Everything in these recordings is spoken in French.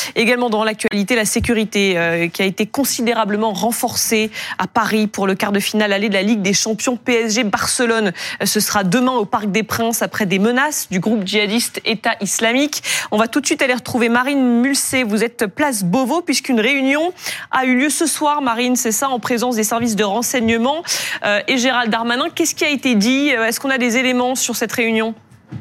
Également dans l'actualité, la sécurité qui a été considérablement renforcée à Paris pour le quart de finale aller de la Ligue des Champions PSG Barcelone. Ce sera demain au Parc des Princes après des menaces du groupe djihadiste État islamique. On va tout de suite aller retrouver Marine Mulcé. Vous êtes place Beauvau puisqu'une réunion a eu lieu ce soir, Marine, c'est ça, en présence des services de renseignement et Gérald Darmanin. Qu'est-ce qui a été dit ? Est-ce qu'on a des éléments sur cette réunion ?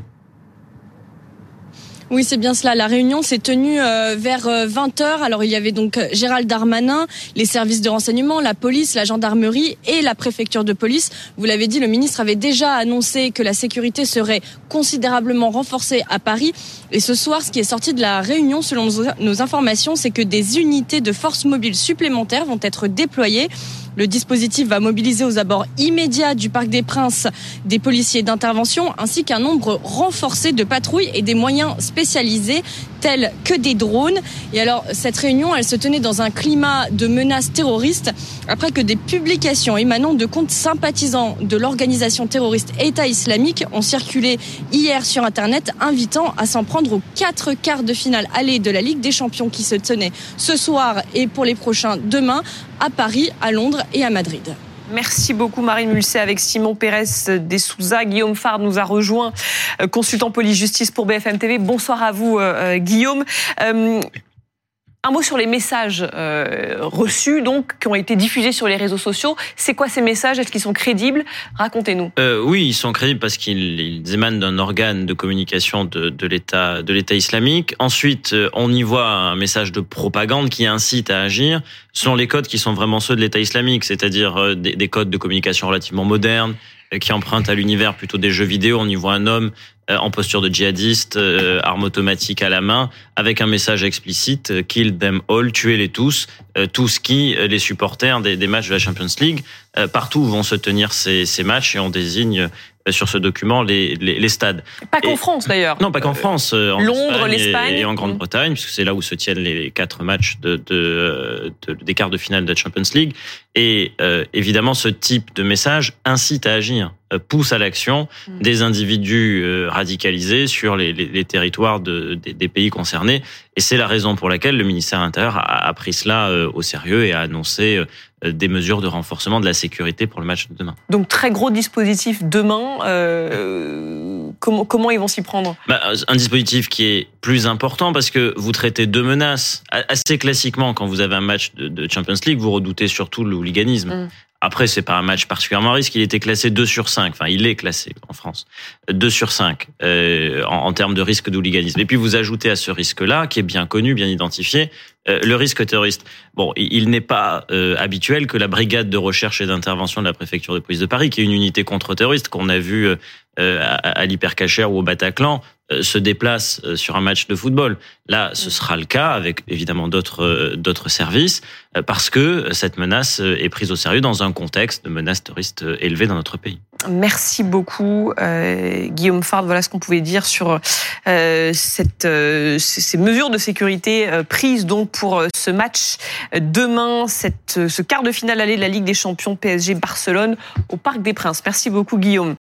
Oui, c'est bien cela. La réunion s'est tenue vers 20h. Alors, il y avait donc Gérald Darmanin, les services de renseignement, la police, la gendarmerie et la préfecture de police. Vous l'avez dit, le ministre avait déjà annoncé que la sécurité serait considérablement renforcée à Paris. Et ce soir, ce qui est sorti de la réunion, selon nos informations, c'est que des unités de forces mobiles supplémentaires vont être déployées. Le dispositif va mobiliser aux abords immédiats du Parc des Princes des policiers d'intervention ainsi qu'un nombre renforcé de patrouilles et des moyens spécialisés tels que des drones. Et alors, cette réunion, elle se tenait dans un climat de menaces terroristes après que des publications émanant de comptes sympathisants de l'organisation terroriste État islamique ont circulé hier sur Internet, invitant à s'en prendre aux 4 quarts de finale aller de la Ligue des Champions qui se tenait ce soir et pour les prochains demain à Paris, à Londres et à Madrid. Merci beaucoup Marine Mulcé avec Simon Pérez des Souza. Guillaume Fard nous a rejoint, consultant police-justice pour BFM TV. Bonsoir à vous Guillaume. Un mot sur les messages reçus, donc, qui ont été diffusés sur les réseaux sociaux. C'est quoi ces messages ? Est-ce qu'ils sont crédibles ? Racontez-nous. Oui, ils sont crédibles parce qu'ils émanent d'un organe de communication de l'État islamique. Ensuite, on y voit un message de propagande qui incite à agir selon les codes qui sont vraiment ceux de l'État islamique, c'est-à-dire des codes de communication relativement modernes, qui empruntent à l'univers plutôt des jeux vidéo. On y voit un homme en posture de djihadiste, arme automatique à la main, avec un message explicite, kill them all, tuez-les tous qui, les supporters des matchs de la Champions League, partout où vont se tenir ces matchs, et on désigne sur ce document les stades. Pas qu'en France d'ailleurs. Non, pas qu'en France. En Londres, Espagne l'Espagne et en Grande-Bretagne, puisque c'est là où se tiennent les 4 matchs des quarts de finale de la Champions League. Et évidemment, ce type de message incite à agir, pousse à l'action des individus radicalisés sur les territoires des pays concernés. Et c'est la raison pour laquelle le ministère de l'Intérieur a pris cela au sérieux et a annoncé des mesures de renforcement de la sécurité pour le match de demain. Donc très gros dispositif demain. Comment ils vont s'y prendre ? Un dispositif qui est plus important parce que vous traitez 2 menaces. Assez classiquement, quand vous avez un match de Champions League, vous redoutez surtout le hooliganisme. Après, c'est pas un match particulièrement risque. Il était classé 2 sur 5. Enfin, il est classé en France 2 sur 5 en termes de risque d'hooliganisme. Et puis vous ajoutez à ce risque-là, qui est bien connu, bien identifié, le risque terroriste. Bon, il n'est pas habituel que la brigade de recherche et d'intervention de la préfecture de police de Paris, qui est une unité contre-terroriste qu'on a vu à l'Hypercacher ou au Bataclan, se déplace sur un match de football. Là, ce sera le cas avec évidemment d'autres services parce que cette menace est prise au sérieux dans un contexte de menace terroriste élevée dans notre pays. Merci beaucoup Guillaume Fard. Voilà ce qu'on pouvait dire sur ces mesures de sécurité prises donc pour ce match demain, ce quart de finale aller de la Ligue des Champions PSG Barcelone au Parc des Princes. Merci beaucoup Guillaume.